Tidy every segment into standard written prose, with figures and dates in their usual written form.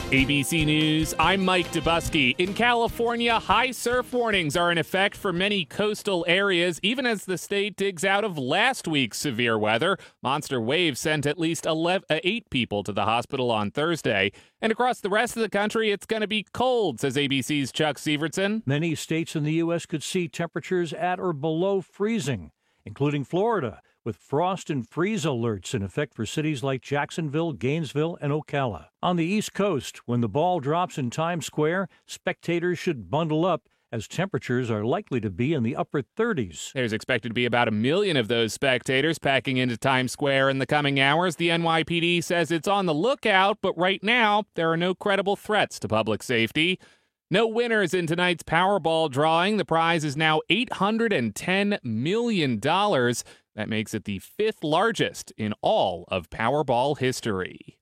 ABC News, I'm Mike Dubusky. In California, high surf warnings are in effect for many coastal areas, even as the state digs out of last week's severe weather. Monster waves sent at least 8 people to the hospital on Thursday. And across the rest of the country, it's going to be cold, says ABC's Chuck Sievertson. Many states in the U.S. could see temperatures at or below freezing, including Florida, with frost and freeze alerts in effect for cities like Jacksonville, Gainesville, and Ocala. On the East Coast, when the ball drops in Times Square, spectators should bundle up as temperatures are likely to be in the upper 30s. There's expected to be about 1 million of those spectators packing into Times Square in the coming hours. The NYPD says it's on the lookout, but right now, there are no credible threats to public safety. No winners in tonight's Powerball drawing. The prize is now $810 million. That makes it the 5th largest in all of Powerball history.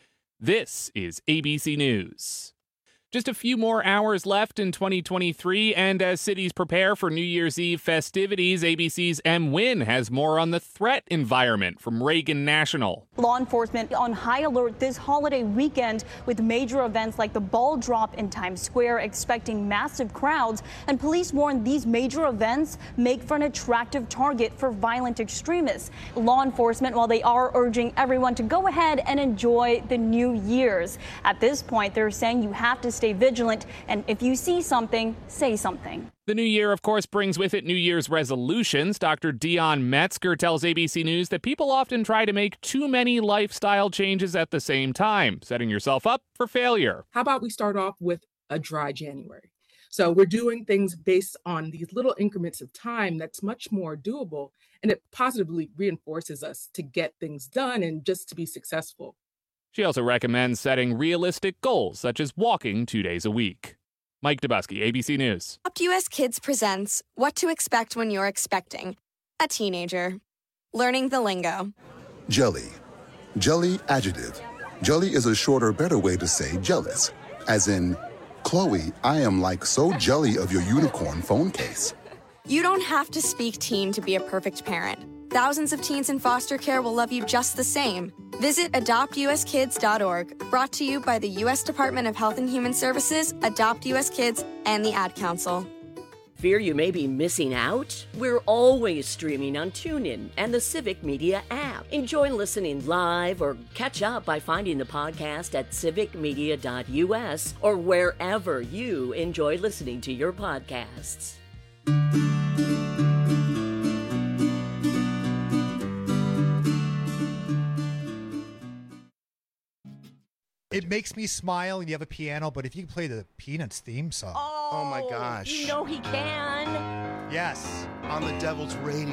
This is ABC News. Just a few more hours left in 2023, and as cities prepare for New Year's Eve festivities, ABC's M. Wynn has more on the threat environment from Reagan National. Law enforcement on high alert this holiday weekend with major events like the ball drop in Times Square, expecting massive crowds, and police warn these major events make for an attractive target for violent extremists. Law enforcement, while they are urging everyone to go ahead and enjoy the New Year's, at this point they're saying you have to stay vigilant, and if you see something, say something. The new year, of course, brings with it New Year's resolutions. Dr. Dion Metzger tells ABC News that people often try to make too many lifestyle changes at the same time, setting yourself up for failure. How about we start off with a dry January? So we're doing things based on these little increments of time that's much more doable, and it positively reinforces us to get things done and just to be successful. She also recommends setting realistic goals, such as walking 2 days a week. Mike Dubusky, ABC News. Adopt US Kids presents What to Expect When You're Expecting a Teenager. Learning the lingo. Jelly. Jelly adjective. Jelly is a shorter, better way to say jealous. As in, Chloe, I am like so jelly of your unicorn phone case. You don't have to speak teen to be a perfect parent. Thousands of teens in foster care will love you just the same. Visit adoptuskids.org, brought to you by the U.S. Department of Health and Human Services, Adopt U.S. Kids, and the Ad Council. Fear you may be missing out? We're always streaming on TuneIn and the Civic Media app. Enjoy listening live or catch up by finding the podcast at civicmedia.us or wherever you enjoy listening to your podcasts. It makes me smile and you have a piano, but if you can play the Peanuts theme song. Oh my gosh. You know he can. Yes. On the Devil's Radio.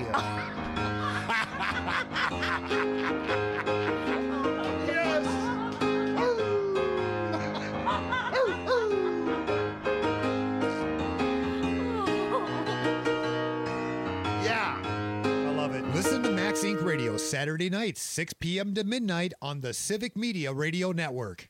Yes. Yeah. I love it. Listen to Max Inc. Radio Saturday nights, 6 p.m. to midnight on the Civic Media Radio Network.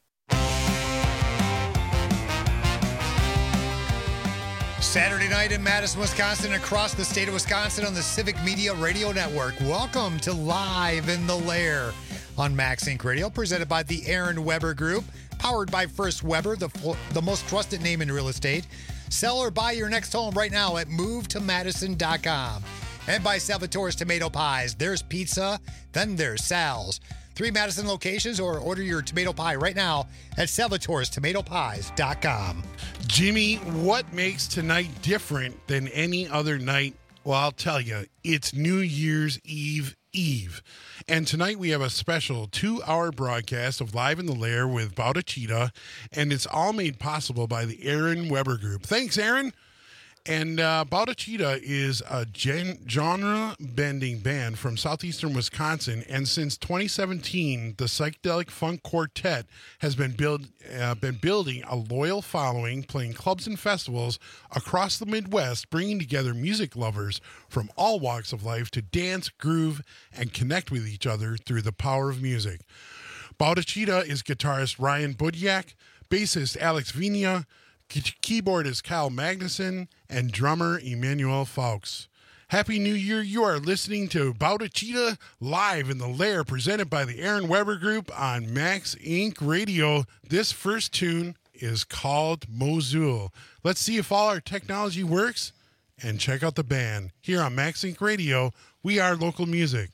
Saturday night in Madison, Wisconsin, across the state of Wisconsin on the Civic Media Radio Network. Welcome to Live in the Lair on Max Inc. Radio, presented by the Aaron Weber Group, powered by First Weber, the most trusted name in real estate. Sell or buy your next home right now at movetomadison.com. And by Salvatore's Tomato Pies. There's pizza, then there's Sal's. 3 Madison locations, or order your tomato pie right now at salvatorestomatopies.com. Jimmy, what makes tonight different than any other night? Well, I'll tell you, it's New Year's Eve. And tonight we have a special 2-hour broadcast of Live in the Lair with Bautachita, and it's all made possible by the Aaron Weber Group. Thanks, Aaron. And Bautachita is a genre-bending band from southeastern Wisconsin, and since 2017, the Psychedelic Funk Quartet has been building a loyal following, playing clubs and festivals across the Midwest, bringing together music lovers from all walks of life to dance, groove, and connect with each other through the power of music. Bautachita is guitarist Ryan Budyak, bassist Alex Vina, keyboardist Kyle Magnuson, and drummer Emmanuel Fawkes. Happy New Year. You are listening to About a Cheetah live in the Lair, presented by the Aaron Weber Group on Max Inc. Radio. This first tune is called Mosul. Let's see if all our technology works and check out the band. Here on Max Inc. Radio, we are local music.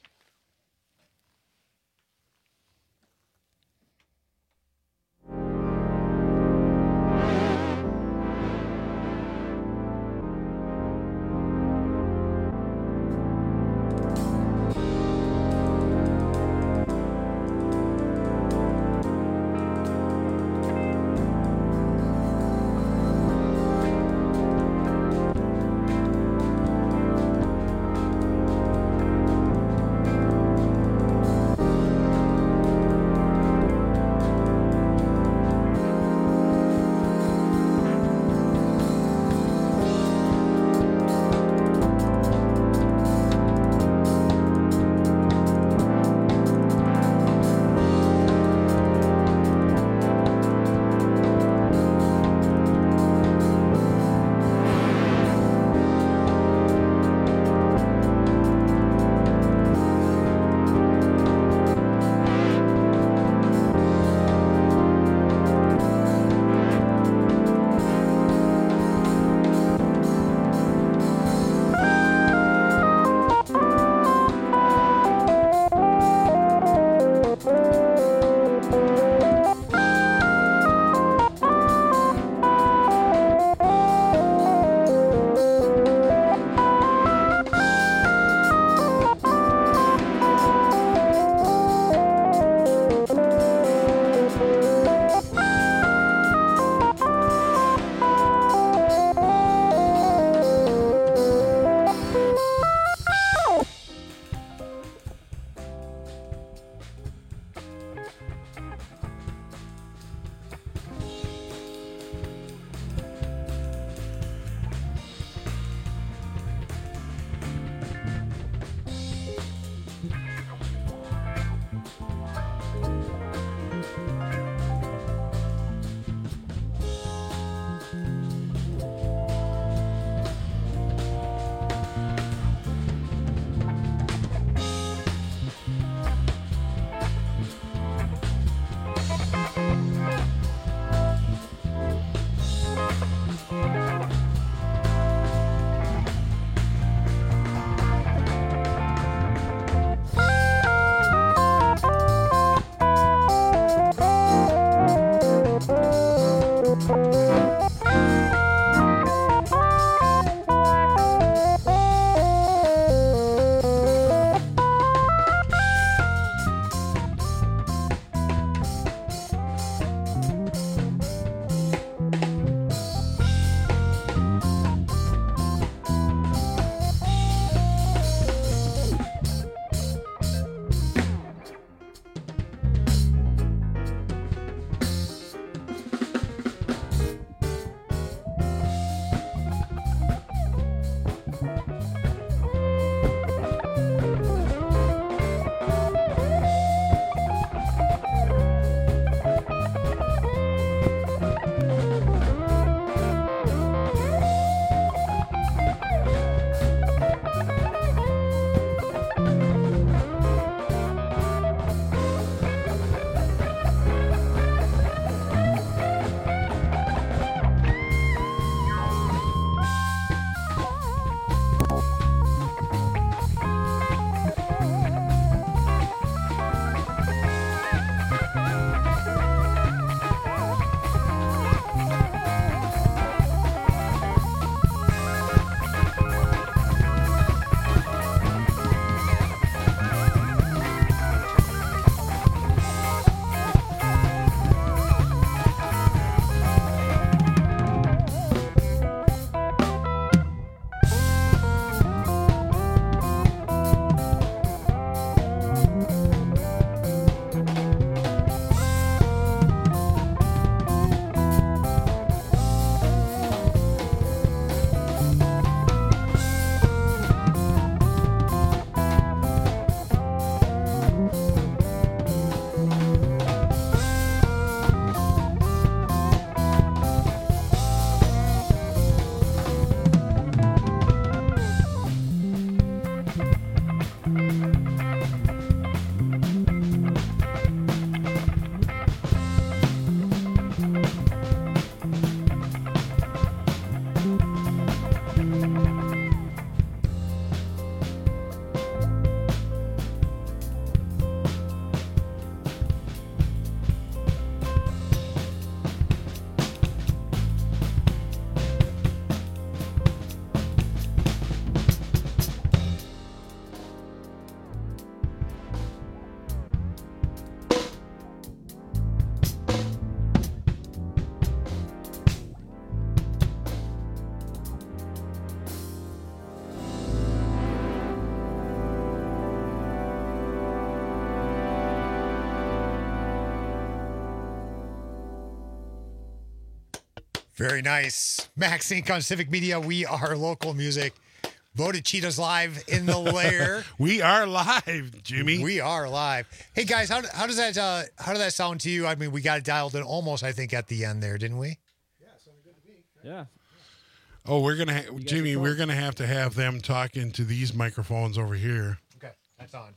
Very nice. Max Inc. on Civic Media. We are local music. Voted Cheetahs live in the lair. We are live, Jimmy. We are live. Hey guys, how does that sound to you? I mean, we got it dialed in almost, I think, at the end there, didn't we? Yeah, sounded good to me. Yeah. Oh, we're gonna, Jimmy. We're gonna have to have them talk into these microphones over here. Okay, that's on.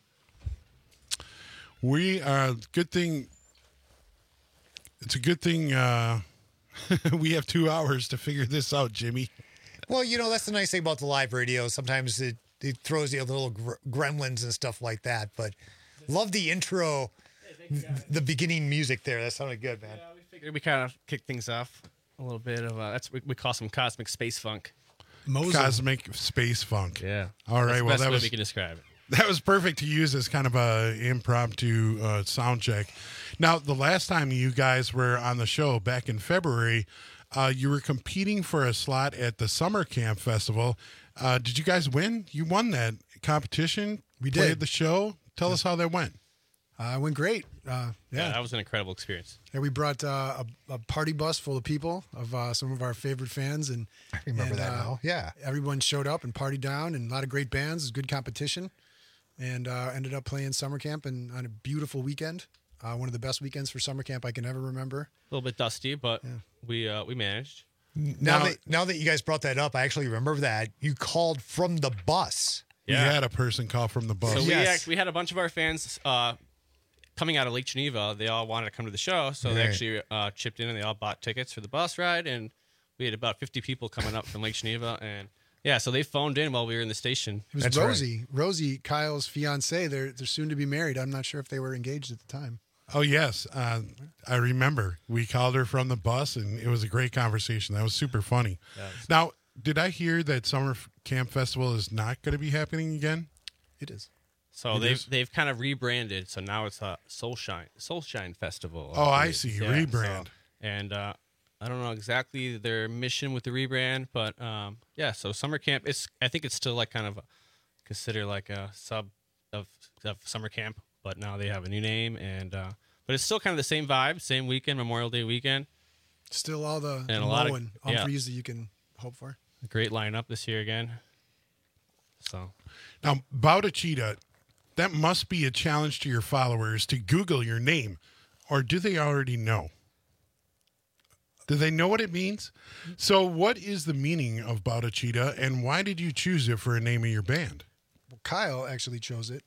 We good thing. It's a good thing. We have 2 hours to figure this out, Jimmy. Well, you know, that's the nice thing about the live radio. Sometimes it throws you a little gremlins and stuff like that. But love the intro, the beginning music there. That sounded good, man. Yeah, we figured we kind of kick things off a little bit of that's what we call some cosmic space funk. Cosmic space funk. Yeah. All right. That's the Well, best that way was we can describe it. That was perfect to use as kind of a impromptu sound check. Now, the last time you guys were on the show back in February, you were competing for a slot at the Summer Camp Festival. Did you guys win? You won that competition. We played did. the show. Tell us how that went. It went great. Yeah, that was an incredible experience. Yeah, we brought a party bus full of people, of some of our favorite fans, and I remember that now. Yeah, everyone showed up and partied down, and a lot of great bands. It was good competition, and ended up playing summer camp and on a beautiful weekend. One of the best weekends for summer camp I can ever remember. A little bit dusty, but we managed. Now that you guys brought that up, I actually remember that you called from the bus. We had a person call from the bus. So we had a bunch of our fans coming out of Lake Geneva. They all wanted to come to the show, so they actually chipped in and they all bought tickets for the bus ride. And we had about 50 people coming up from Lake Geneva, and so they phoned in while we were in the station. It was Rosie. Right. Rosie, Kyle's fiance. They're soon to be married. I'm not sure if they were engaged at the time. Oh, yes. I remember. We called her from the bus, and it was a great conversation. That was super funny. Yes. Now, did I hear that Summer Camp Festival is not going to be happening again? It is. So they've kind of rebranded. So now it's a Soulshine Festival. Oh, I see. Rebrand. And I don't know exactly their mission with the rebrand, but so Summer Camp, I think it's still like kind of considered like a sub of Summer Camp. But now they have a new name, and but it's still kind of the same vibe, same weekend, Memorial Day weekend. Still all the a lot of entries that you can hope for. A great lineup this year again. So now, Bauta Cheetah, that must be a challenge to your followers to Google your name, or do they already know? Do they know what it means? So, what is the meaning of Bauta Cheetah, and why did you choose it for a name of your band? Well, Kyle actually chose it.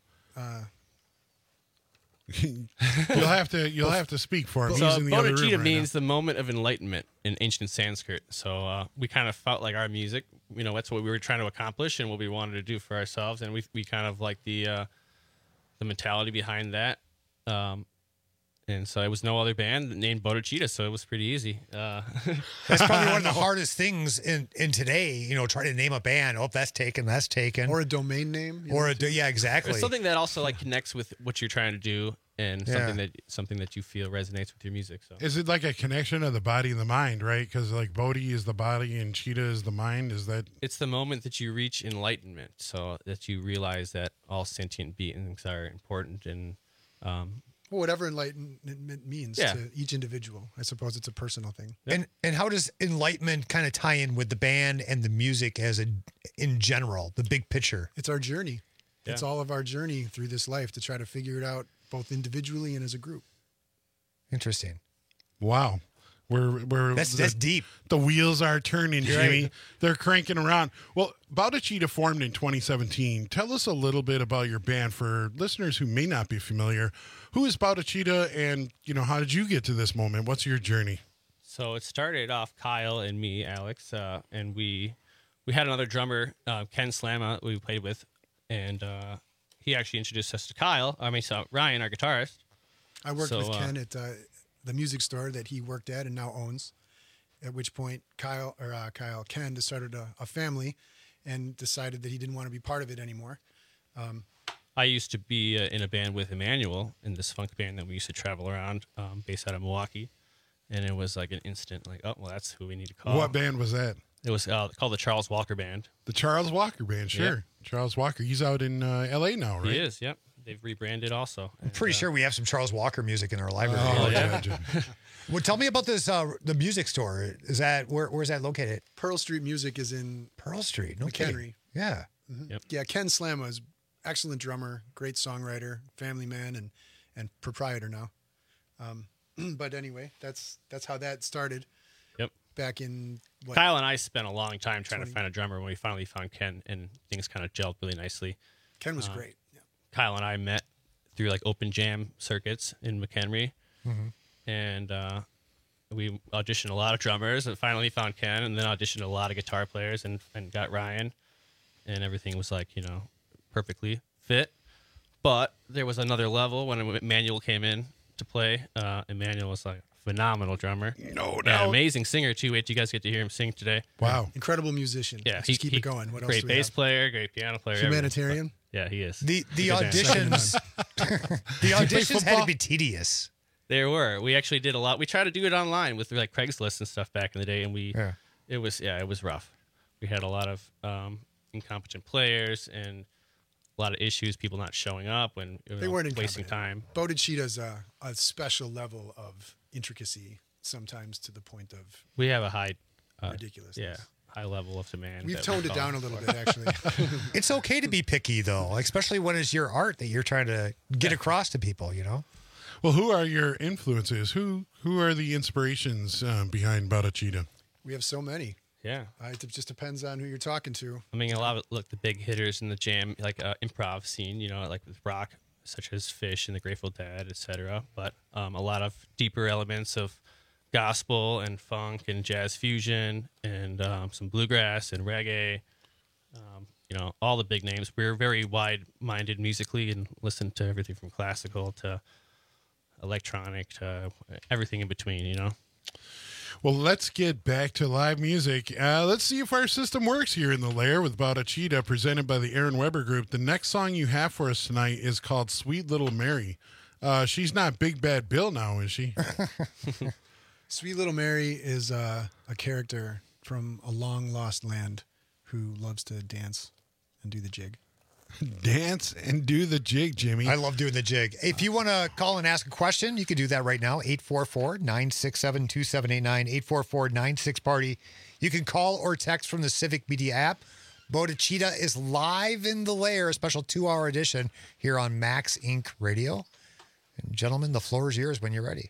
You'll have to speak for him. So He's in the other room Bodhicitta right means the moment of enlightenment in ancient Sanskrit. So we kind of felt like our music, that's what we were trying to accomplish and what we wanted to do for ourselves, and we kind of like the mentality behind that. And so it was no other band named Bodhicitta, so it was pretty easy. That's probably one of the hardest things in today, trying to name a band. Oh, that's taken. Or a domain name. Exactly. It's something that also like connects with what you're trying to do and something that you feel resonates with your music. So Is it like a connection of the body and the mind, right? Because like Bodhi is the body and Cheetah is the mind. Is that? It's the moment that you reach enlightenment, so that you realize that all sentient beings are important and well, whatever enlightenment means to each individual. I suppose it's a personal thing. And how does enlightenment kind of tie in with the band and the music in general, the big picture? It's our journey. Yeah. It's all of our journey through this life to try to figure it out both individually and as a group. Interesting. Wow. where That's deep. The wheels are turning, You're Jimmy. right. They're cranking around. Well, Bowdachita formed in 2017. Tell us a little bit about your band for listeners who may not be familiar. Who is Bowdachita, and how did you get to this moment? What's your journey? So it started off Kyle and me, Alex, and we had another drummer, Ken Slamma, we played with, and he actually introduced us to Ryan, our guitarist. I worked with Ken at the music store that he worked at and now owns. At which point, Ken started a family, and decided that he didn't want to be part of it anymore. I used to be in a band with Emmanuel in this funk band that we used to travel around, based out of Milwaukee, and it was like an instant, like, oh, well, that's who we need to call. What band was that? It was called the Charles Walker Band. The Charles Walker Band, sure. Yep. Charles Walker. He's out in L.A. now, right? He is, yep. They've rebranded also. I'm pretty sure we have some Charles Walker music in our library. Oh, yeah. Well, tell me about this, the music store. Is that, where's that located? Pearl Street Music is in Pearl Street, no McHenry. kidding. Yeah. Mm-hmm. Yep. Yeah, Ken Slamma is excellent drummer, great songwriter, family man, and proprietor now. But anyway, that's how that started. Yep. Back in Kyle and I spent a long time trying to find a drummer when we finally found Ken, and things kind of gelled really nicely. Ken was great. Yeah. Kyle and I met through like open jam circuits in McHenry, and we auditioned a lot of drummers, and finally found Ken, and then auditioned a lot of guitar players, and got Ryan, and everything was like perfectly fit. But there was another level when Emmanuel came in to play. Emmanuel was like a phenomenal drummer. No And doubt. an amazing singer too. Wait till you guys get to hear him sing today. Wow. Incredible musician. Yeah, Let's just keep it going. What else great do we bass have? player, great piano player. everything. Humanitarian. Yeah, he is. The Good man. auditions, the auditions had to be tedious. There were. We actually did a lot. We tried to do it online with like Craigslist and stuff back in the day, and it was rough. We had a lot of incompetent players and a lot of issues, people not showing up when They weren't wasting time. Bowdachita's a special level of intricacy, sometimes to the point of We have a high ridiculousness. Yeah, high level of demand. We've that toned we it call down a little bit, actually. It's okay to be picky, though, especially when it's your art that you're trying to get across to people, Well, who are your influences? Who are the inspirations behind Bowdachita? We have so many. Yeah. It just depends on who you're talking to. I mean, a lot of the big hitters in the jam, like improv scene, like with rock, such as Fish and the Grateful Dead, etc. But a lot of deeper elements of gospel and funk and jazz fusion and some bluegrass and reggae. All the big names. We're very wide-minded musically and listen to everything from classical to electronic to everything in between. Well, let's get back to live music. Let's see if our system works here in the Lair with Bowdachita, presented by the Aaron Weber Group. The next song you have for us tonight is called Sweet Little Mary. She's not Big Bad Bill now, is she? Sweet Little Mary is a character from a long-lost land who loves to dance and do the jig. Dance and do the jig, Jimmy. I love doing the jig. If you want to call and ask a question, you can do that right now. 844-967-2789, 844-96-PARTY. You can call or text from the Civic Media app. Bowdachita is live in the Lair, a special 2-hour edition here on Max Inc. Radio. And gentlemen, the floor is yours when you're ready.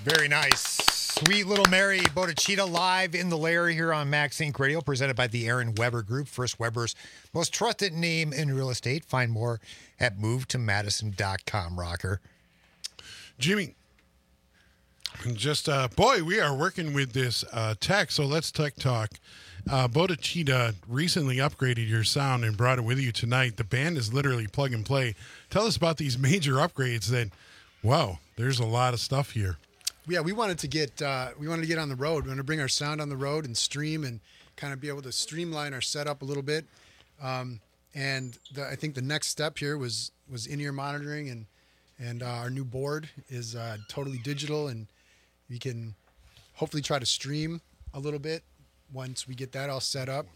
Very nice. Sweet Little Mary Bodachita live in the lair here on Max Inc. Radio, presented by the Aaron Weber Group, First Weber's most trusted name in real estate. Find more at movetomadison.com, Rocker. Jimmy, just, boy, we are working with this tech, so let's tech talk. Bodachita recently upgraded your sound and brought it with you tonight. The band is literally plug and play. Tell us about these major upgrades that, wow, there's a lot of stuff here. Yeah, we wanted to get on the road. We wanted to bring our sound on the road and stream and kind of be able to streamline our setup a little bit. I think the next step here was in-ear monitoring, and our new board is totally digital, and we can hopefully try to stream a little bit once we get that all set up.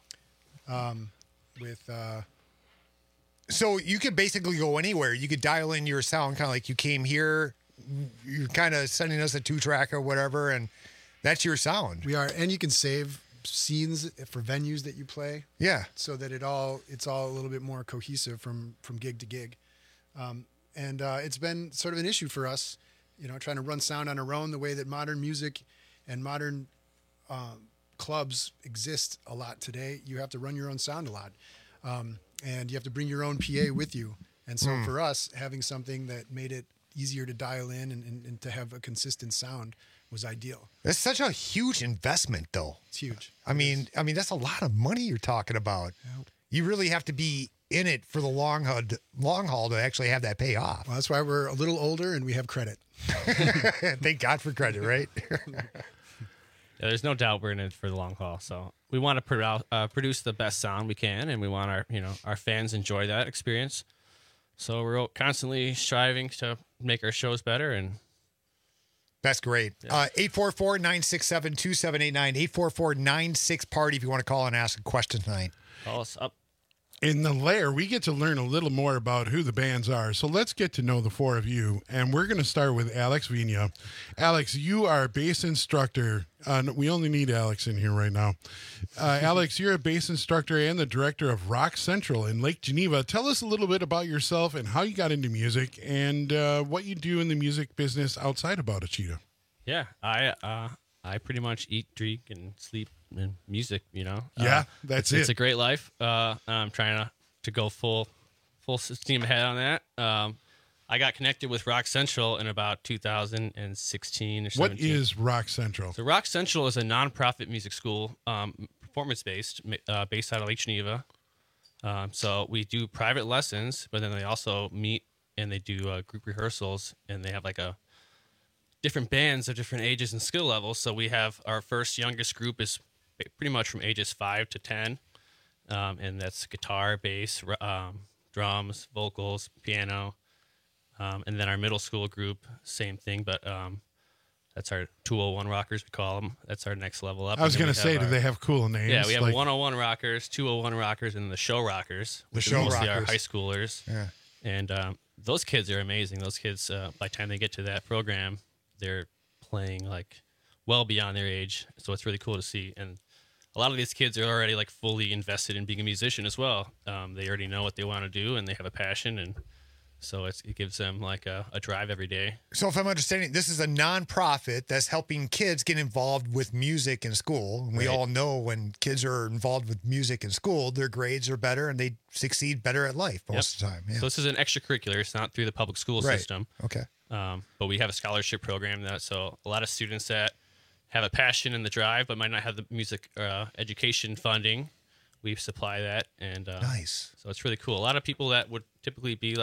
So you could basically go anywhere. You could dial in your sound, kind of like you came here. You're kind of sending us a 2-track or whatever, and that's your sound. We are, and you can save scenes for venues that you play. Yeah, so that it's all a little bit more cohesive from gig to gig. It's been sort of an issue for us, trying to run sound on our own the way that modern music and modern clubs exist a lot today. You have to run your own sound a lot, and you have to bring your own PA with you. And so for us, having something that made it easier to dial in and to have a consistent sound was ideal. That's such a huge investment, though. It's huge. I mean, that's a lot of money you're talking about. Yeah. You really have to be in it for the long haul to actually have that pay off. Well, that's why we're a little older and we have credit. Thank God for credit, right? Yeah, there's no doubt we're in it for the long haul. So we want to produce the best sound we can, and we want our fans enjoy that experience. So we're constantly striving to make our shows better, and that's great. 844-967-2789, 844-96-PARTY if you want to call and ask a question tonight. Call us up. In the lair, we get to learn a little more about who the bands are. So let's get to know the four of you. And we're going to start with Alex Vina. Alex, you are a bass instructor. We only need Alex in here right now. Alex, you're a bass instructor and the director of Rock Central in Lake Geneva. Tell us a little bit about yourself and how you got into music and what you do in the music business outside of Bodachita. Yeah, I pretty much eat, drink, and sleep in music, Yeah, that's it. It's a great life. I'm trying to go full steam ahead on that. I got connected with Rock Central in about 2016 or 17. What is Rock Central? So Rock Central is a nonprofit music school, performance-based, based out of Lake Geneva. So we do private lessons, but then they also meet and they do group rehearsals, and they have like different bands of different ages and skill levels. So we have our first youngest group is pretty much from ages 5 to 10. And that's guitar, bass, drums, vocals, piano. And then our middle school group, same thing, but that's our 201 rockers, we call them. That's our next level up. I was going to say, do they have cool names? Yeah, we have 101 rockers, 201 rockers, and the show rockers. The show mostly rockers. Our high schoolers. Yeah. And those kids are amazing. Those kids, by the time they get to that program, they're playing well beyond their age. So it's really cool to see. And a lot of these kids are already fully invested in being a musician as well. They already know what they want to do, and they have a passion, and so it gives them a drive every day. So if I'm understanding, this is a nonprofit that's helping kids get involved with music in school. And we all know when kids are involved with music in school, their grades are better and they succeed better at life most of the time. Yeah. So this is an extracurricular. It's not through the public school system. Okay. But we have a scholarship program so a lot of students that have a passion and the drive but might not have the music education funding, we supply that. And nice. So it's really cool. A lot of people that would typically be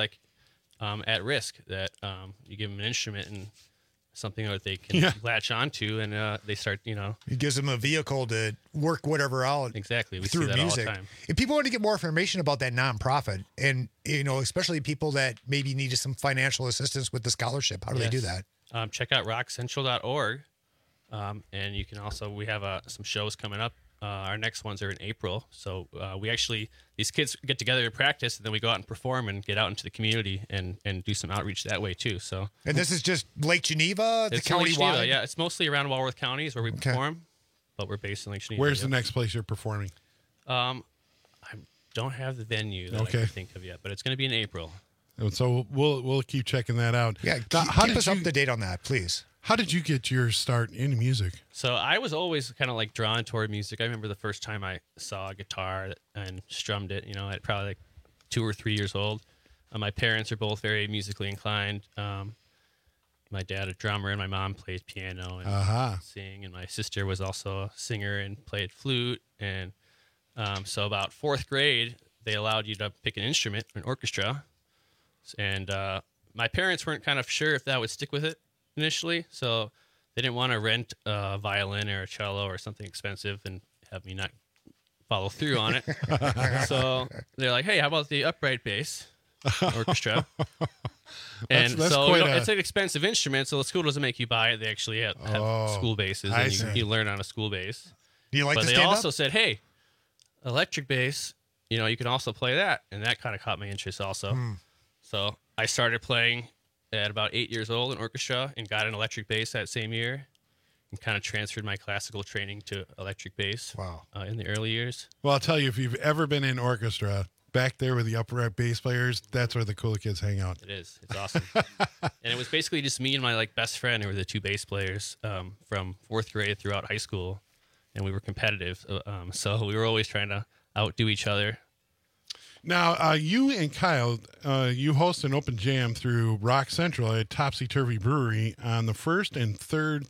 at risk, that you give them an instrument and something that they can latch onto, and they start, It gives them a vehicle to work whatever out. Exactly. We through see that music. all the time. If people want to get more information about that nonprofit, and especially people that maybe needed some financial assistance with the scholarship, how do they do that? Check out rockcentral.org, and you can also, we have some shows coming up. Our next ones are in April. So these kids get together to practice, and then we go out and perform and get out into the community and do some outreach that way too. So, and this is just Lake Geneva, the county wide? Yeah, it's mostly around Walworth County is where we perform, but we're based in Lake Geneva. Where's the next place you're performing? I don't have the venue that I can think of yet, but it's going to be in April. So we'll keep checking that out. Yeah, keep us up to date on that, please. How did you get your start in music? So I was always kind of like drawn toward music. I remember the first time I saw a guitar and strummed it, at probably like 2 or 3 years old. My parents are both very musically inclined. My dad a drummer and my mom played piano and sing, and my sister was also a singer and played flute. And so about 4th grade, they allowed you to pick an instrument, an orchestra. And my parents weren't kind of sure if that would stick with it initially, so they didn't want to rent a violin or a cello or something expensive and have me not follow through on it. So they're like, hey, how about the upright bass orchestra? And that's so quite it's an expensive instrument, so the school doesn't make you buy it. They actually have school basses, and you learn on a school bass. Do you like but to they stand also up? said, hey, electric bass, you can also play that, and that kind of caught my interest also. So I started playing at about 8 years old in orchestra and got an electric bass that same year and kind of transferred my classical training to electric bass in the early years. Well, I'll tell you, if you've ever been in orchestra, back there with the upright bass players, that's where the cool kids hang out. It is. It's awesome. And it was basically just me and my best friend who were the 2 bass players from 4th grade throughout high school, and we were competitive. So we were always trying to outdo each other. Now, you and Kyle, you host an open jam through Rock Central at Topsy Turvy Brewery on the first and third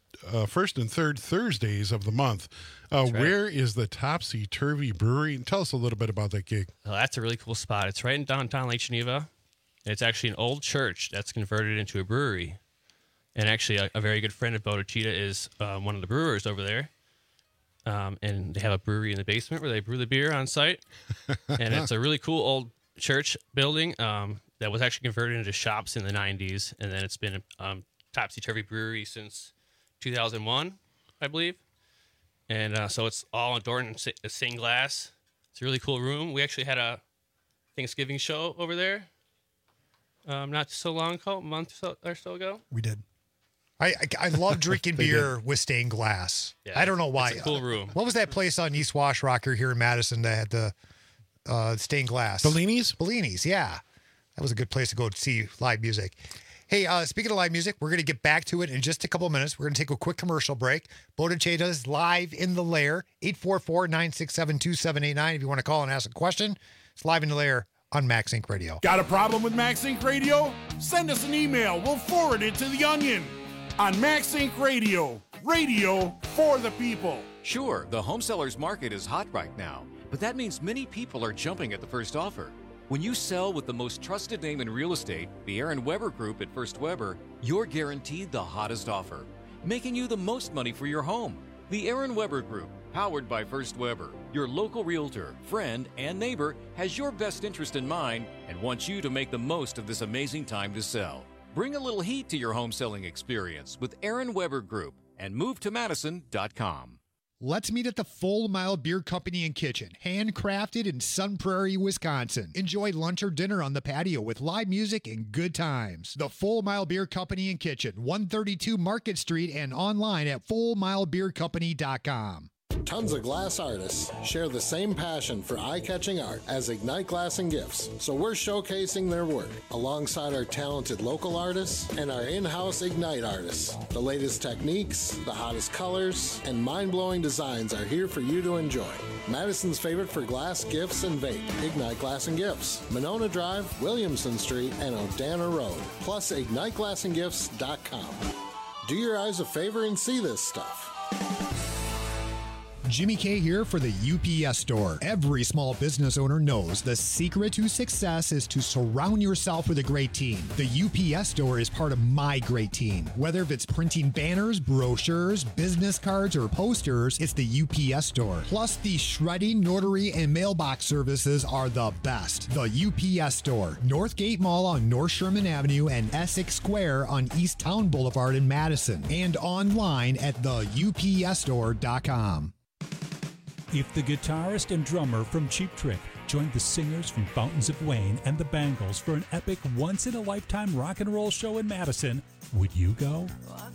Thursdays of the month. Right. Where is the Topsy Turvy Brewery? And tell us a little bit about that gig. Well, that's a really cool spot. It's right in downtown Lake Geneva. It's actually an old church that's converted into a brewery. And actually, a very good friend of Bodachita is one of the brewers over there. And they have a brewery in the basement where they brew the beer on site. And it's a really cool old church building that was actually converted into shops in the 90s. And then it's been Topsy Turvy Brewery since 2001, I believe. And so it's all adorned in stained glass. It's a really cool room. We actually had a Thanksgiving show over there not so long ago, a month or so ago. We did. I love drinking beer with stained glass. Yeah, I don't know why. It's a cool room. What was that place on East Washrocker here in Madison that had the stained glass? Bellini's? Bellini's, yeah. That was a good place to go to see live music. Hey, speaking of live music, we're going to get back to it in just a couple of minutes. We're going to take a quick commercial break. Bodachita's live in the lair, 844-967-2789. If you want to call and ask a question, it's live in the lair on Max Inc. Radio. Got a problem with Max Inc. Radio? Send us an email. We'll forward it to The Onion. On Max Inc. Radio, radio for the people. Sure, the home sellers market is hot right now, but that means many people are jumping at the first offer. When you sell with the most trusted name in real estate, the Aaron Weber Group at First Weber, you're guaranteed the hottest offer, making you the most money for your home. The Aaron Weber Group, powered by First Weber, your local realtor, friend, and neighbor, has your best interest in mind and wants you to make the most of this amazing time to sell. Bring a little heat to your home selling experience with Aaron Weber Group and move to Madison.com. Let's meet at the Full Mile Beer Company and Kitchen, handcrafted in Sun Prairie, Wisconsin. Enjoy lunch or dinner on the patio with live music and good times. The Full Mile Beer Company and Kitchen, 132 Market Street, and online at fullmilebeercompany.com. Tons of glass artists share the same passion for eye-catching art as Ignite Glass and Gifts, so we're showcasing their work alongside our talented local artists and our in-house Ignite artists. The latest techniques, the hottest colors, and mind-blowing designs are here for you to enjoy. Madison's favorite for glass, gifts, and vape, Ignite Glass and Gifts, Monona Drive, Williamson Street, and O'Dana Road, plus IgniteGlassandGifts.com. Do your eyes a favor and see this stuff. Jimmy K here for the UPS Store. Every small business owner knows the secret to success is to surround yourself with a great team. The UPS Store is part of my great team. Whether if it's printing banners, brochures, business cards, or posters, it's the UPS Store. Plus, the shredding, notary, and mailbox services are the best. The UPS Store. Northgate Mall on North Sherman Avenue and Essex Square on East Town Boulevard in Madison. And online at theupsstore.com. If the guitarist and drummer from Cheap Trick joined the singers from Fountains of Wayne and the Bangles for an epic once-in-a-lifetime rock and roll show in Madison, would you go?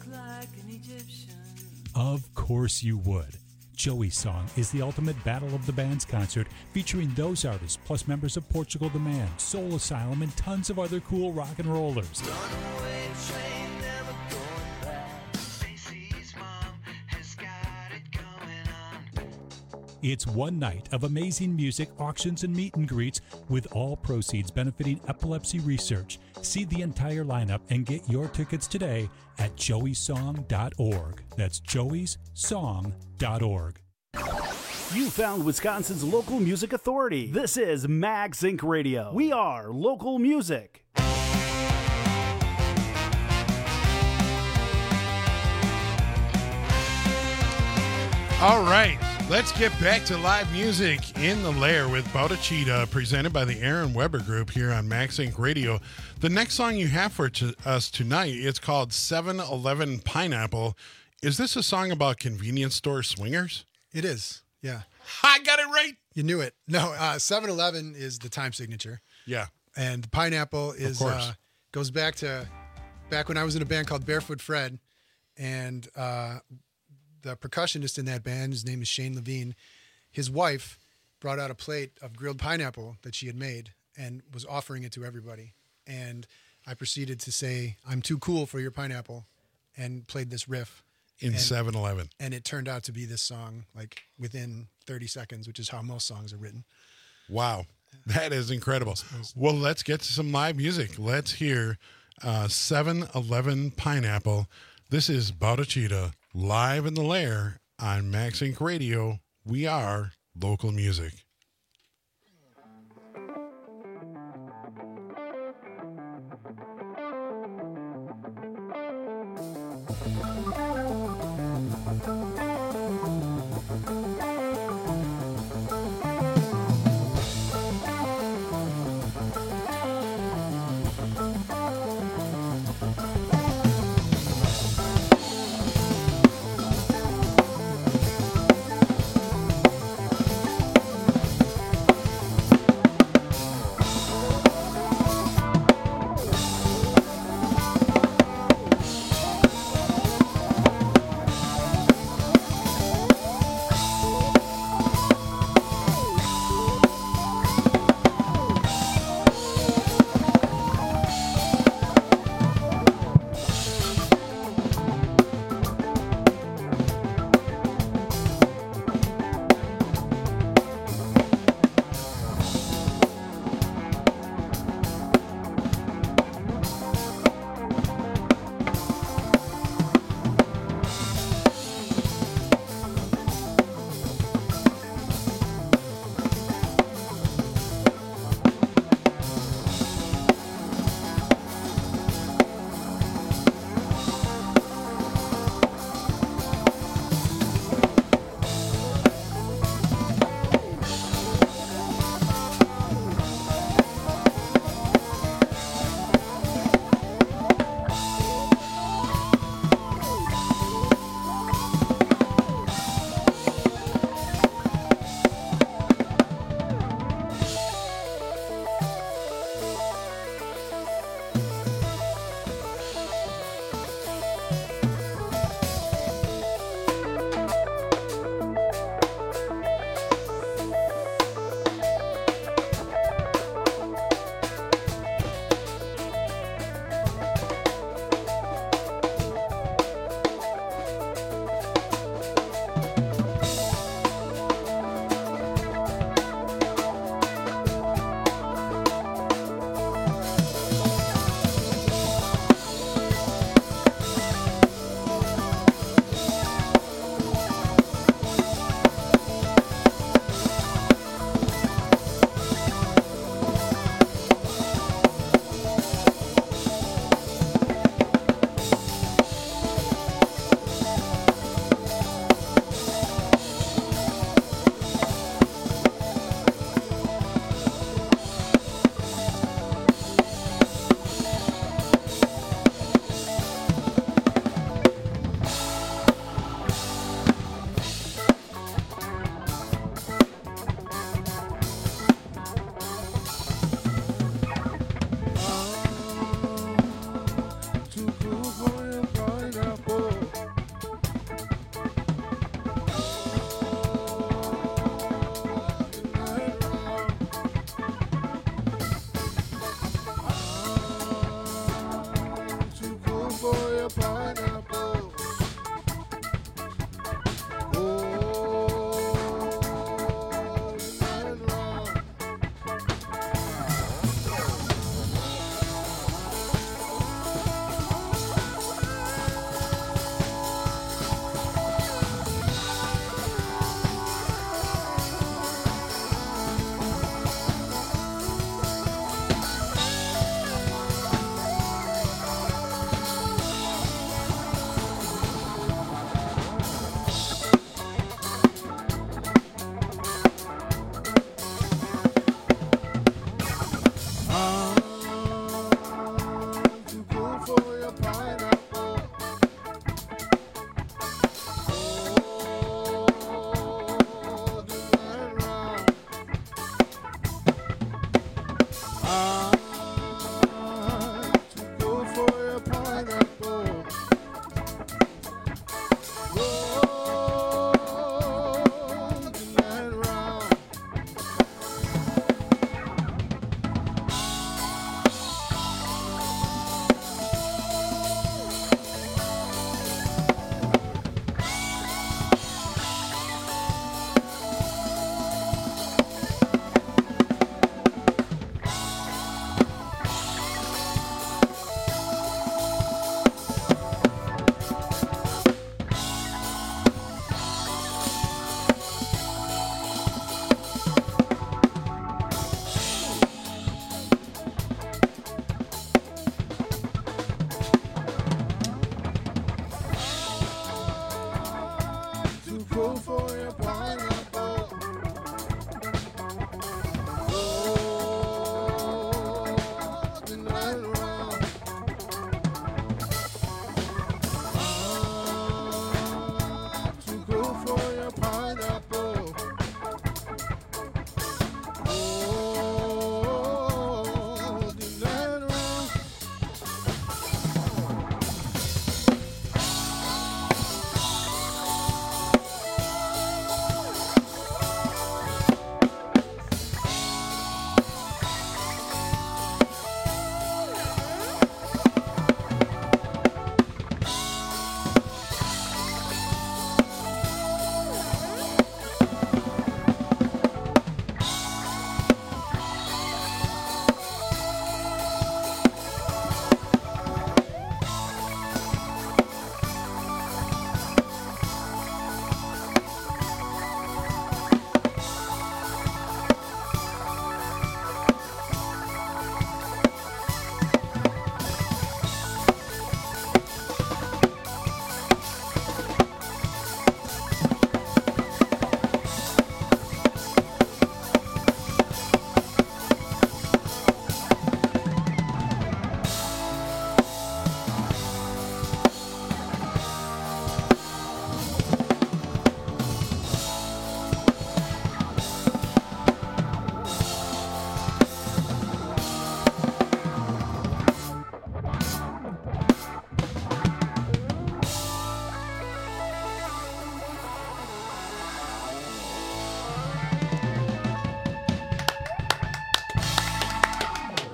Of course you would. Joey's Song is the ultimate Battle of the Bands concert featuring those artists plus members of Portugal the Man, Soul Asylum, and tons of other cool rock and rollers. It's one night of amazing music, auctions, and meet and greets with all proceeds benefiting epilepsy research. See the entire lineup and get your tickets today at joeysong.org. That's joeysong.org. You found Wisconsin's local music authority. This is Max Inc. Radio. We are local music. All right, let's get back to live music in the Lair with Bodachita, presented by the Aaron Weber Group here on Max Inc. Radio. The next song you have for us tonight, it's called 7-Eleven Pineapple. Is this a song about convenience store swingers? It is, yeah. I got it right. You knew it. No, 7-Eleven is the time signature. Yeah. And the pineapple is goes back when I was in a band called Barefoot Fred, and the percussionist in that band, his name is Shane Levine, his wife brought out a plate of grilled pineapple that she had made and was offering it to everybody. And I proceeded to say, "I'm too cool for your pineapple," and played this riff. In 7-Eleven. And it turned out to be this song, like within 30 seconds, which is how most songs are written. Wow. That is incredible. Well, let's get to some live music. Let's hear 7-Eleven Pineapple. This is Bodachita live in the Lair on Max Inc. Radio. We are local music.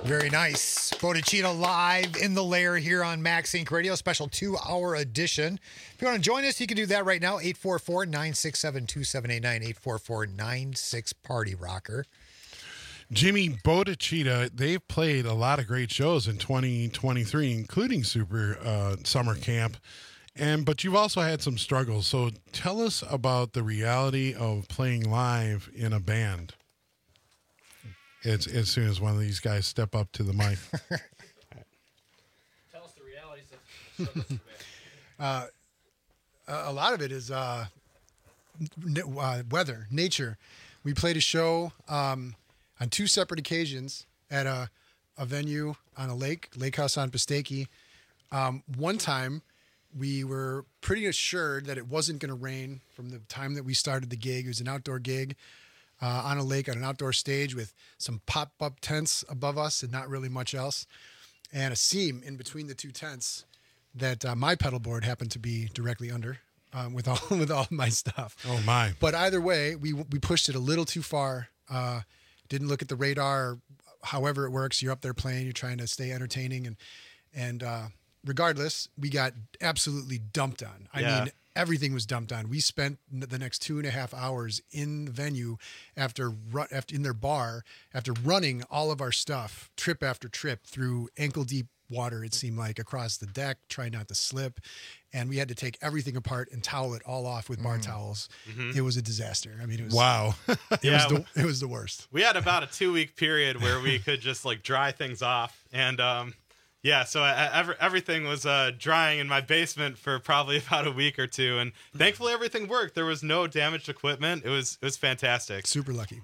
Very nice. Bodachita live in the lair here on Max Inc. Radio, special 2-hour edition. If you want to join us, you can do that right now, 844-967-2789, 844-96-PARTY-ROCKER. Jimmy, Bodachita, they've played a lot of great shows in 2023, including Super Summer Camp. But you've also had some struggles. So tell us about the reality of playing live in a band. As soon as one of these guys step up to the mic. Tell us the realities A lot of it is weather, nature. We played a show on 2 separate occasions at a venue on a lake house on Pistaki. One time, we were pretty assured that it wasn't going to rain from the time that we started the gig. It was an outdoor gig. On a lake on an outdoor stage with some pop-up tents above us and not really much else, and a seam in between the 2 tents that my pedal board happened to be directly under with all my stuff. Oh my! But either way, we pushed it a little too far. Didn't look at the radar. Or however it works, you're up there playing. You're trying to stay entertaining, and regardless, we got absolutely dumped on. I mean, everything was dumped on. We spent the next 2.5 hours in the venue after in their bar after running all of our stuff trip after trip through ankle deep water. It seemed like across the deck, trying not to slip, and we had to take everything apart and towel it all off with bar towels. Mhm. It was a disaster. I mean, it was wow. It was the worst. We had about a 2-week period where we could just like dry things off, and so everything was drying in my basement for probably about a week or 2, and thankfully everything worked. There was no damaged equipment. It was fantastic. Super lucky.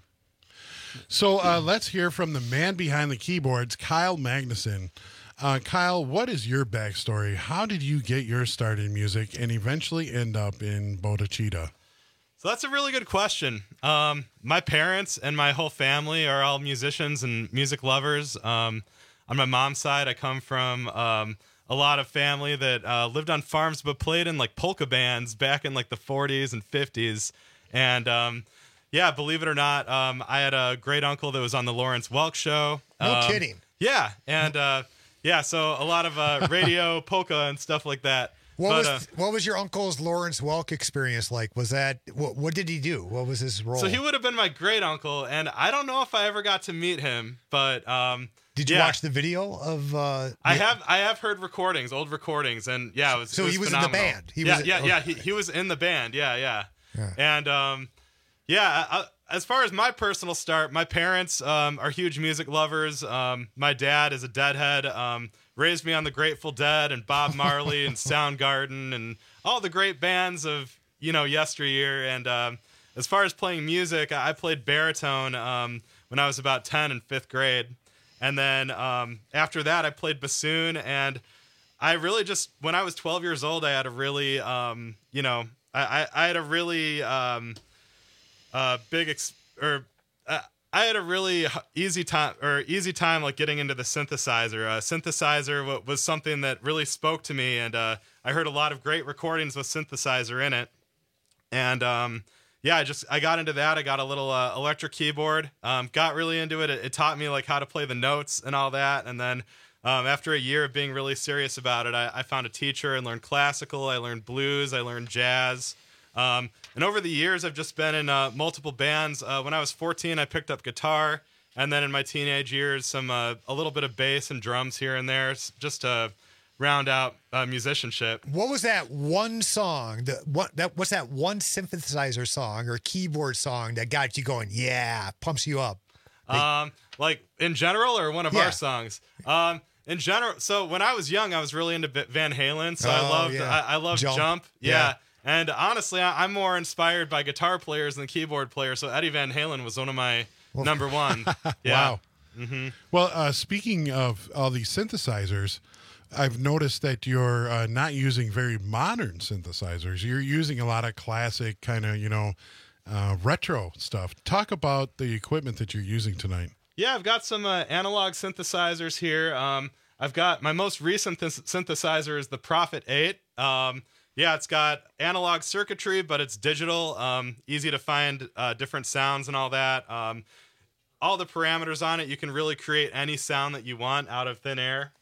So let's hear from the man behind the keyboards, Kyle Magnuson. Kyle, what is your backstory? How did you get your start in music and eventually end up in Bodachita? So that's a really good question. My parents and my whole family are all musicians and music lovers. On my mom's side, I come from a lot of family that lived on farms but played in like polka bands back in like the 40s and 50s. And believe it or not, I had a great uncle that was on the Lawrence Welk show. No kidding. Yeah, and so a lot of radio, polka, and stuff like that. What was your uncle's Lawrence Welk experience like? Was that what did he do? What was his role? So he would have been my great uncle, and I don't know if I ever got to meet him, but did you watch the video of? I have heard old recordings, and it was. So it was he was phenomenal. in the band. He was in the band. Yeah. And as far as my personal start, my parents are huge music lovers. My dad is a Deadhead. Raised me on the Grateful Dead and Bob Marley and Soundgarden and all the great bands of yesteryear. And as far as playing music, I played baritone when I was about 10 in 5th grade, and then after that I played bassoon. And I really just when I was 12 years old, I had a really I had a really I had a really easy time like getting into the synthesizer. Synthesizer was something that really spoke to me, and I heard a lot of great recordings with synthesizer in it. And I got into that. I got a little electric keyboard. Got really into it. It taught me like how to play the notes and all that. And then after a year of being really serious about it, I found a teacher and learned classical. I learned blues. I learned jazz. And over the years, I've just been in multiple bands. When I was 14, I picked up guitar, and then in my teenage years, a little bit of bass and drums here and there, just to round out musicianship. What was that one song? What's that one synthesizer song or keyboard song that got you going? Yeah, pumps you up. Like in general, or one of our songs. In general, so when I was young, I was really into Van Halen, so I loved Jump. Yeah. And honestly, I'm more inspired by guitar players than keyboard players. So Eddie Van Halen was one of my number one. Yeah. Wow. Mm-hmm. Well, speaking of all these synthesizers, I've noticed that you're not using very modern synthesizers. You're using a lot of classic kind of, retro stuff. Talk about the equipment that you're using tonight. Yeah, I've got some analog synthesizers here. I've got my most recent synthesizer is the Prophet 8. It's got analog circuitry, but it's digital, easy to find different sounds and all that. all the parameters on it. You can really create any sound that you want out of thin air.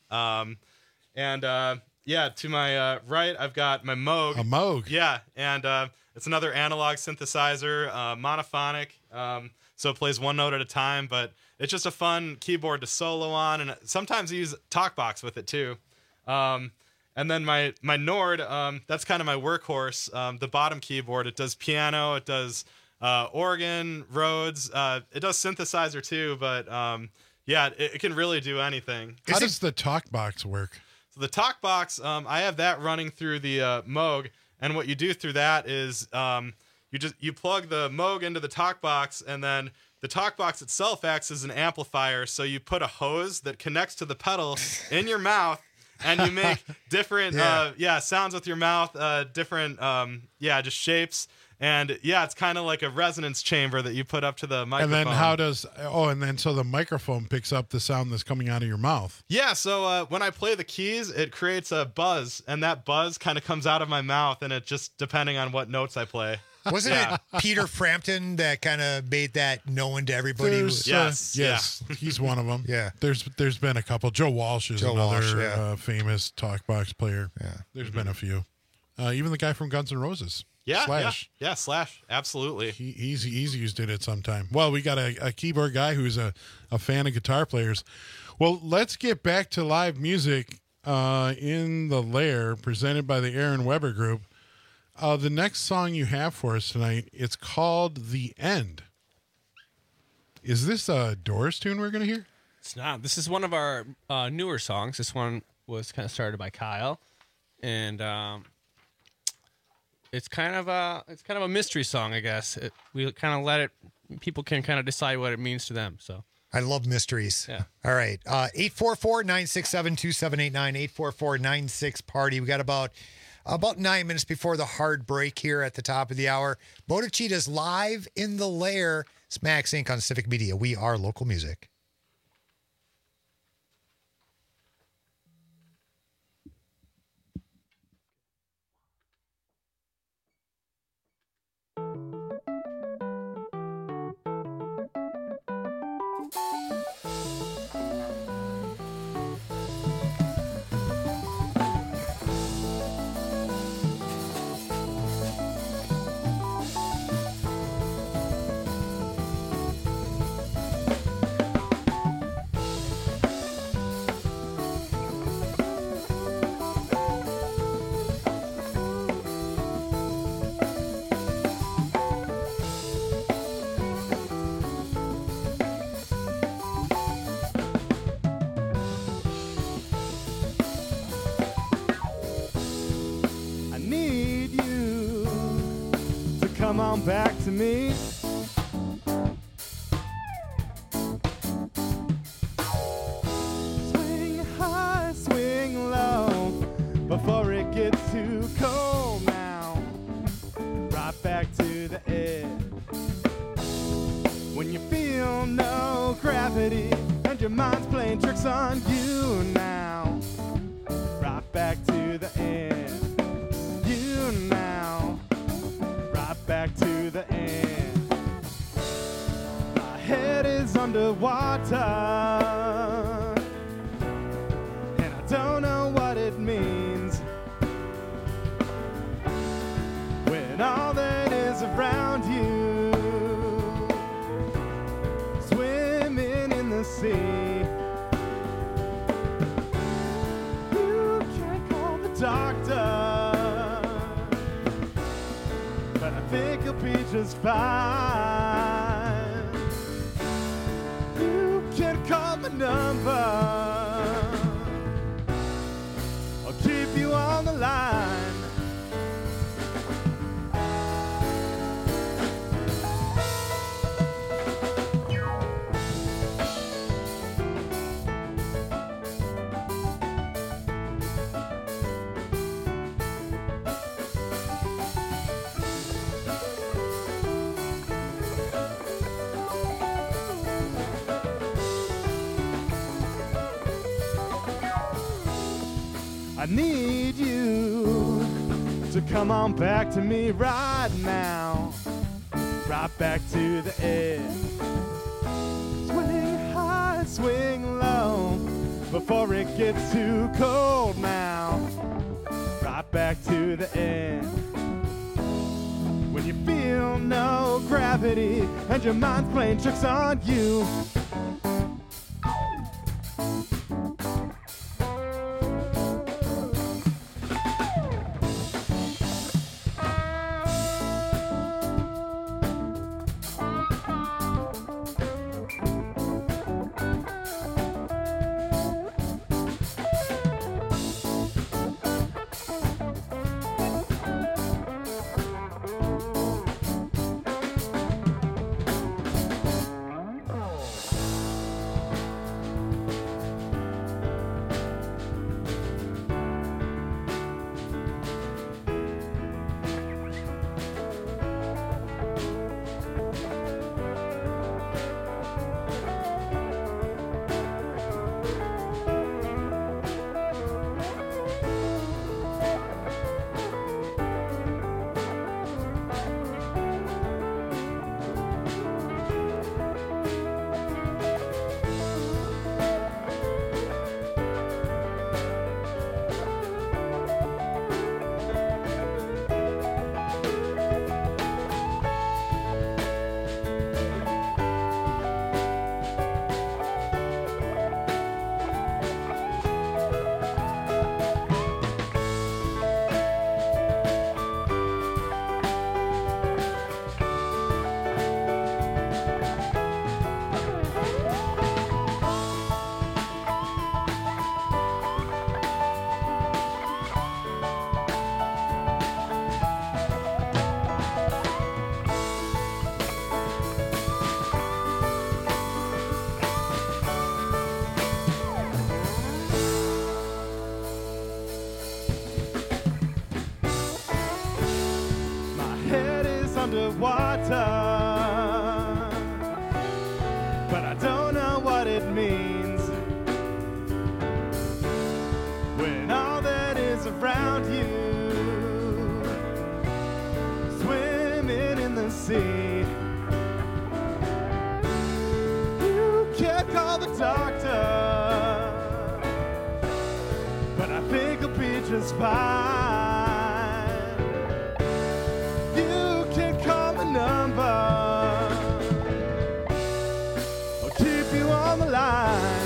Yeah, to my right, I've got my Moog. A Moog. Yeah, and it's another analog synthesizer, monophonic, so it plays one note at a time, but it's just a fun keyboard to solo on, and sometimes I use TalkBox with it too. And then my Nord, that's kind of my workhorse, the bottom keyboard. It does piano, it does organ, Rhodes, it does synthesizer too, but yeah, it can really do anything. How does the TalkBox work? So the TalkBox, I have that running through the Moog, and what you do through that is you plug the Moog into the TalkBox, and then the TalkBox itself acts as an amplifier. So you put a hose that connects to the pedal in your mouth, and you make different sounds with your mouth, different just shapes. And yeah, it's kind of like a resonance chamber that you put up to the microphone. And then so the microphone picks up the sound that's coming out of your mouth. Yeah, so when I play the keys, it creates a buzz, and that buzz kind of comes out of my mouth, and it just depending on what notes I play. Wasn't it Peter Frampton that kind of made that known to everybody? Yes, he's one of them. Yeah, there's been a couple. Joe Walsh is another famous TalkBox player. Yeah, there's been a few. Even the guy from Guns N' Roses. Yeah, Slash. Yeah, Slash, absolutely. He's used it at some time. Well, we got a keyboard guy who's a fan of guitar players. Well, let's get back to live music in the Lair, presented by the Aaron Weber Group. The next song you have for us tonight, it's called The End. Is this a Doors tune we're going to hear? It's not. This is one of our newer songs. This one was kind of started by Kyle, and it's kind of a mystery song, I guess. We kind of let it. People can kind of decide what it means to them. So I love mysteries. Yeah. All right. 844-967-2789. 844-96-PARTY. We got about 9 minutes before the hard break here at the top of the hour. Bodachita's live in the Lair. It's Max Inc. on Civic Media. We are local music. Come on back to me. Swing high, swing low, before it gets too cold now. Right back to the edge. When you feel no gravity and your mind's playing tricks on you now. Right back to the end. You now. Back to the end. My head is underwater, and I don't know what it means when all that is around you, swimming in the sea. You can't call the doctor, but I think you'll be just fine. You can call my number, I'll keep you on the line. I need you to come on back to me right now. Right back to the edge. before it gets too cold now. Right back to the end. When you feel no gravity and your mind's playing tricks on you. Underwater, but I don't know what it means when all that is around you, swimming in the sea. You can't call the doctor, but I think I'll be just fine. Number, I'll keep you on the line.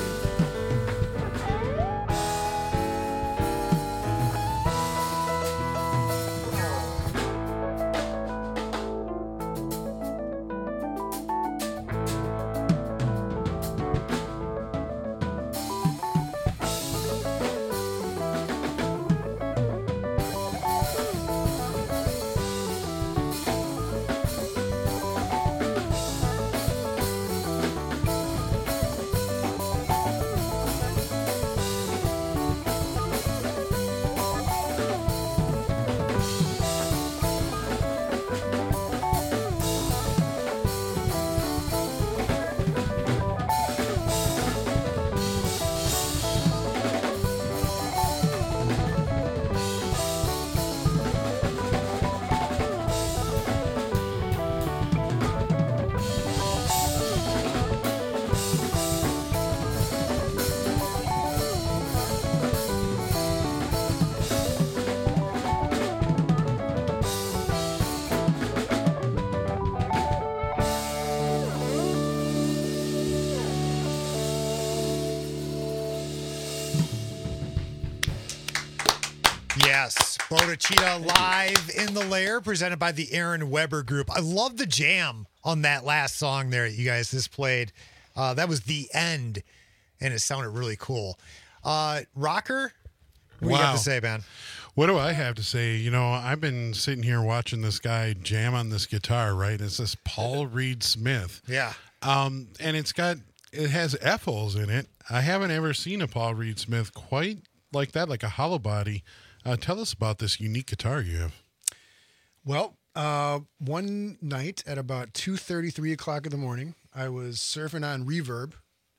Yes, Bodachita live in the lair, presented by the Aaron Weber Group. I love the jam on that last song there you guys just played. That was The End, and it sounded really cool. Rocker, what do you have to say, man? What do I have to say? You know, I've been sitting here watching this guy jam on this guitar, right? It's this Paul Reed Smith. Yeah. And it has F-holes in it. I haven't ever seen a Paul Reed Smith quite like that, like a hollow body. Tell us about this unique guitar you have. Well, one night at about 2:30, 3 o'clock in the morning, I was surfing on Reverb,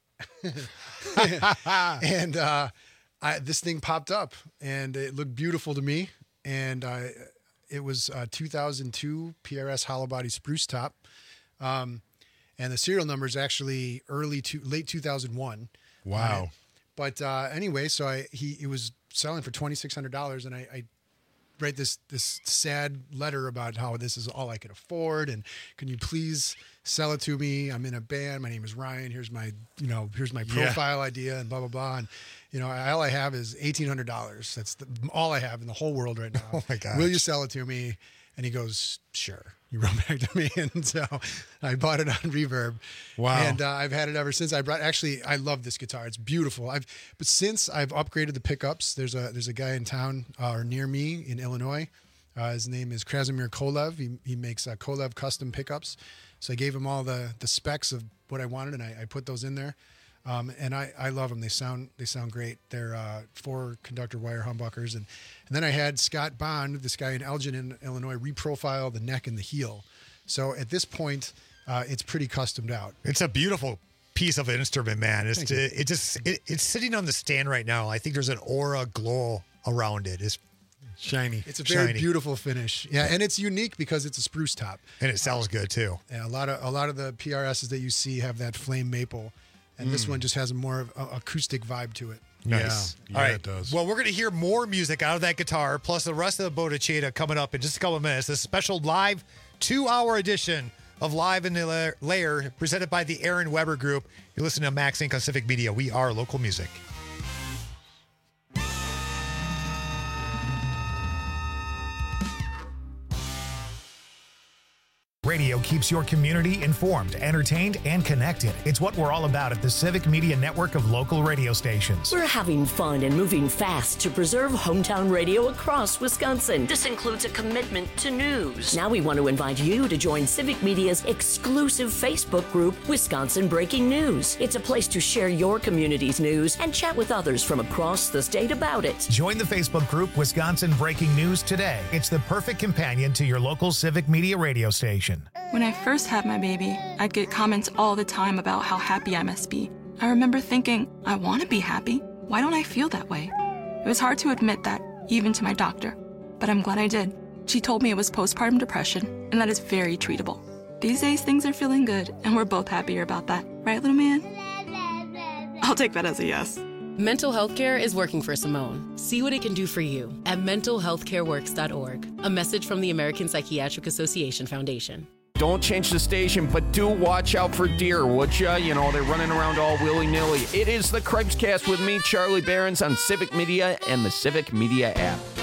and this thing popped up, and it looked beautiful to me. And it was 2002 PRS hollow body spruce top, and the serial number is actually late 2001. Wow. But anyway, so he was selling for $2,600, and I write this sad letter about how this is all I could afford, and can you please sell it to me? I'm in a band. My name is Ryan. Here's my profile idea, and blah blah blah. And all I have is $1,800. That's all I have in the whole world right now. Oh my gosh. Will you sell it to me? And he goes, sure. He wrote back to me, and so I bought it on Reverb. Wow! And I've had it ever since. I love this guitar. It's beautiful. But since I've upgraded the pickups, there's a guy in town or near me in Illinois. His name is Krasimir Kolev. He makes Kolev custom pickups. So I gave him all the specs of what I wanted, and I put those in there. And I love them. They sound great. They're 4-conductor wire humbuckers. And then I had Scott Bond, this guy in Elgin, in Illinois, reprofile the neck and the heel. So at this point, it's pretty customed out. It's a beautiful piece of instrument, man. It's sitting on the stand right now. I think there's an aura glow around it. It's shiny. It's a very beautiful finish. Yeah, and it's unique because it's a spruce top. And it sounds good too. Yeah, a lot of the PRSs that you see have that flame maple. And this one just has a more acoustic vibe to it. Nice. Yeah, all right. it does. Well, we're going to hear more music out of that guitar, plus the rest of the Bodhicitta coming up in just a couple of minutes. This special live 2-hour edition of Live in the Lair, presented by the Aaron Weber Group. You're listening to Max Inc. on Civic Media. We are local music. Radio keeps your community informed, entertained, and connected. It's what we're all about at the Civic Media Network of local radio stations. We're having fun and moving fast to preserve hometown radio across Wisconsin. This includes a commitment to news. Now we want to invite you to join Civic Media's exclusive Facebook group, Wisconsin Breaking News. It's a place to share your community's news and chat with others from across the state about it. Join the Facebook group, Wisconsin Breaking News today. It's the perfect companion to your local Civic Media radio station. When I first had my baby, I'd get comments all the time about how happy I must be. I remember thinking, I want to be happy. Why don't I feel that way? It was hard to admit that, even to my doctor. But I'm glad I did. She told me it was postpartum depression, and that is very treatable. These days, things are feeling good, and we're both happier about that. Right, little man? I'll take that as a yes. Mental health care is working for Simone. See what it can do for you at mentalhealthcareworks.org. A message from the American Psychiatric Association Foundation. Don't change the station, but do watch out for deer, would ya? You know, they're running around all willy-nilly. It is the Craig's Cast with me, Charlie Behrens, on Civic Media and the Civic Media app.